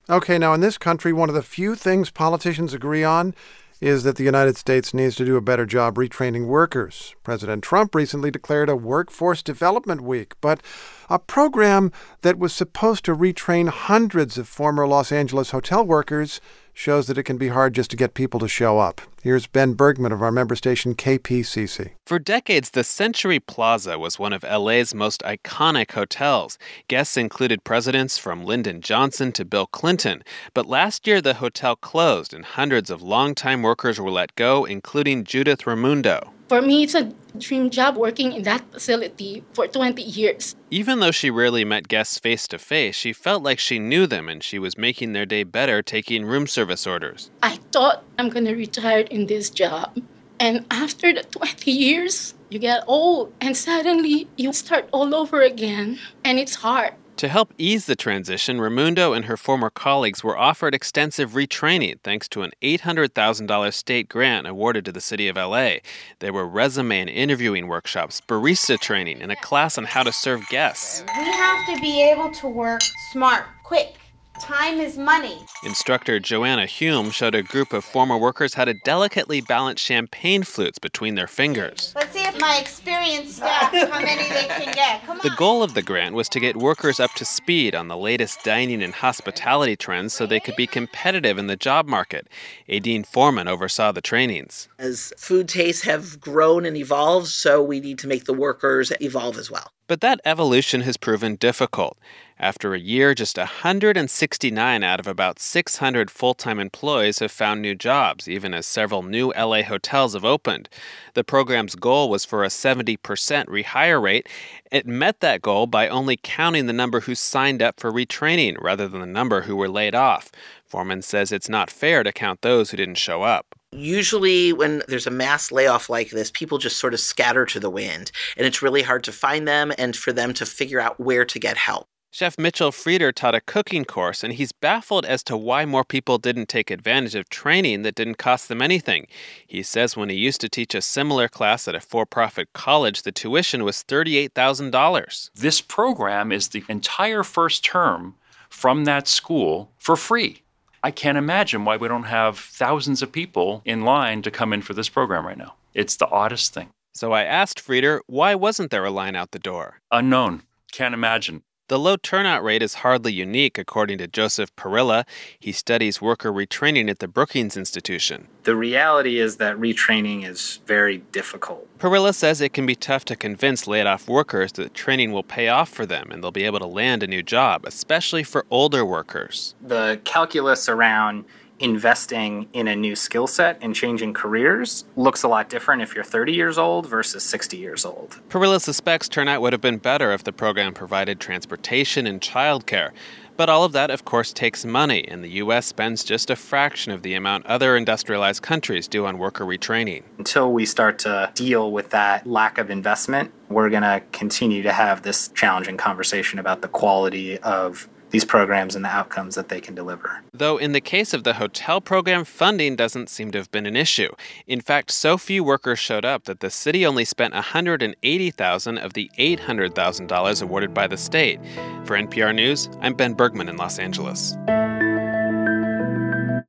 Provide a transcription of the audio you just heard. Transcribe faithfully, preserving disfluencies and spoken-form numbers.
Okay, now in this country, one of the few things politicians agree on is that the United States needs to do a better job retraining workers. President Trump recently declared a Workforce Development Week, but a program that was supposed to retrain hundreds of former Los Angeles hotel workers shows that it can be hard just to get people to show up. Here's Ben Bergman of our member station K P C C. For decades, the Century Plaza was one of L A's most iconic hotels. Guests included presidents from Lyndon Johnson to Bill Clinton. But last year, the hotel closed and hundreds of longtime workers were let go, including Judith Raimundo. For me, it's a dream job working in that facility for twenty years. Even though she rarely met guests face-to-face, she felt like she knew them and she was making their day better taking room service orders. I thought I'm going to retire in this job. And after the twenty years, you get old and suddenly you start all over again. And it's hard. To help ease the transition, Raimundo and her former colleagues were offered extensive retraining thanks to an eight hundred thousand dollars state grant awarded to the city of L A. There were resume and interviewing workshops, barista training, and a class on how to serve guests. We have to be able to work smart, quick. Time is money. Instructor Joanna Hume showed a group of former workers how to delicately balance champagne flutes between their fingers. Let's see if my experienced staff, how many they can get. Come on. The goal of the grant was to get workers up to speed on the latest dining and hospitality trends so they could be competitive in the job market. Aideen Foreman oversaw the trainings. As food tastes have grown and evolved, so we need to make the workers evolve as well. But that evolution has proven difficult. After a year, just one hundred sixty-nine out of about six hundred full-time employees have found new jobs, even as several new L A hotels have opened. The program's goal was for a seventy percent rehire rate. It met that goal by only counting the number who signed up for retraining rather than the number who were laid off. Foreman says it's not fair to count those who didn't show up. Usually when there's a mass layoff like this, people just sort of scatter to the wind, and it's really hard to find them and for them to figure out where to get help. Chef Mitchell Frieder taught a cooking course, and he's baffled as to why more people didn't take advantage of training that didn't cost them anything. He says when he used to teach a similar class at a for-profit college, the tuition was thirty-eight thousand dollars. This program is the entire first term from that school for free. I can't imagine why we don't have thousands of people in line to come in for this program right now. It's the oddest thing. So I asked Frieder, why wasn't there a line out the door? Unknown. Can't imagine. The low turnout rate is hardly unique, according to Joseph Parilla. He studies worker retraining at the Brookings Institution. The reality is that retraining is very difficult. Parilla says it can be tough to convince laid-off workers that training will pay off for them and they'll be able to land a new job, especially for older workers. The calculus around investing in a new skill set and changing careers looks a lot different if you're thirty years old versus sixty years old. Parilla suspects turnout would have been better if the program provided transportation and childcare. But all of that, of course, takes money, and the U S spends just a fraction of the amount other industrialized countries do on worker retraining. Until we start to deal with that lack of investment, we're going to continue to have this challenging conversation about the quality of these programs and the outcomes that they can deliver. Though in the case of the hotel program, funding doesn't seem to have been an issue. In fact, so few workers showed up that the city only spent one hundred eighty thousand dollars of the eight hundred thousand dollars awarded by the state. For N P R News, I'm Ben Bergman in Los Angeles.